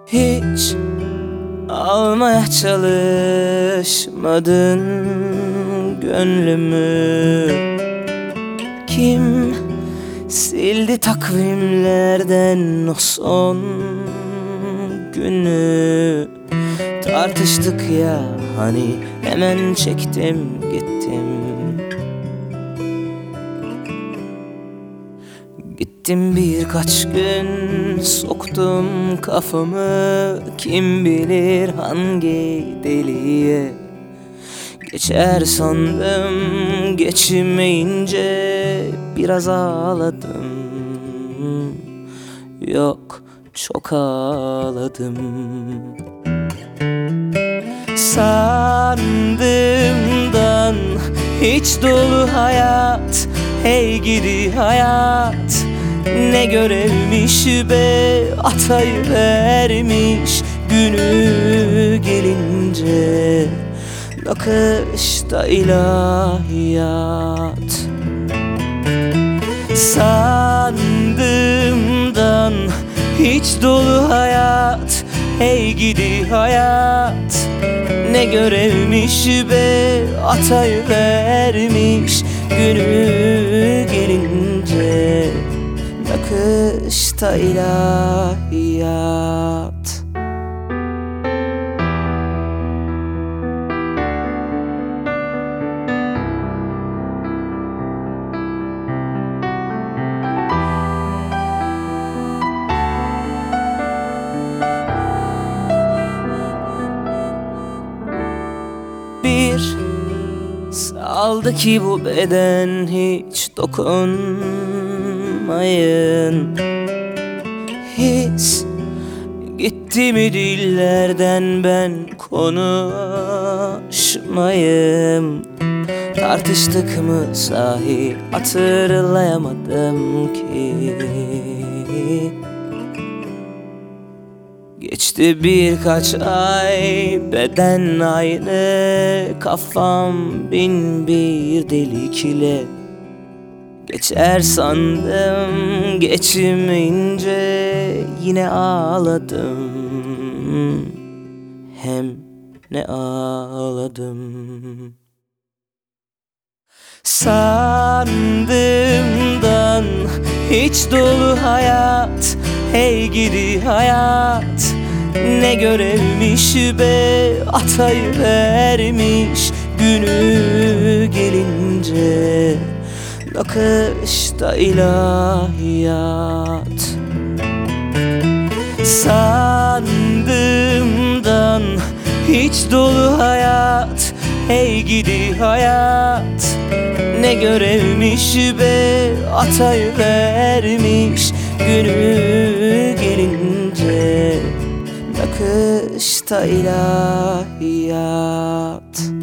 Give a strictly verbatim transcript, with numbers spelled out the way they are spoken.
Hiç almaya çalışmadın gönlümü. Kim sildi takvimlerden o son günü? Tartıştık ya hani, hemen çektim gittim. Gittim birkaç gün, soktum kafamı kim bilir hangi deliğe. Geçer sandım, geçmeyince biraz ağladım. Yok, çok ağladım. Sandığımdan hiç dolu hayat, hey gidi hayat. Ne görevmiş be, atayı vermiş günü gelince. Nakışta ilahiyat. Sandığımdan hiç dolu hayat, hey gidi hayat. Ne görevmiş be, atayı vermiş günü gelince. Nakışta ilahiyat. Bir saldı ki bu beden, hiç dokunmayın. His gitti mi dillerden, ben konuşmayayım. Tartıştık mı sahi, hatırlayamadım ki. Geçti birkaç ay, beden aynı, kafam bin bir delikle. Geçer sandım, geçmeyince yine ağladım. Hem ne ağladım. Sandığımdan hiç dolu hayat, hey gidi hayat. Ne görevmiş be, atayı vermiş günü gelince. Nakışta ilahiyat. Sandığımdan hiç dolu hayat, hey gidi hayat. Ne görevmiş be, atayı vermiş günü gelince. Nakışta ilahiyat.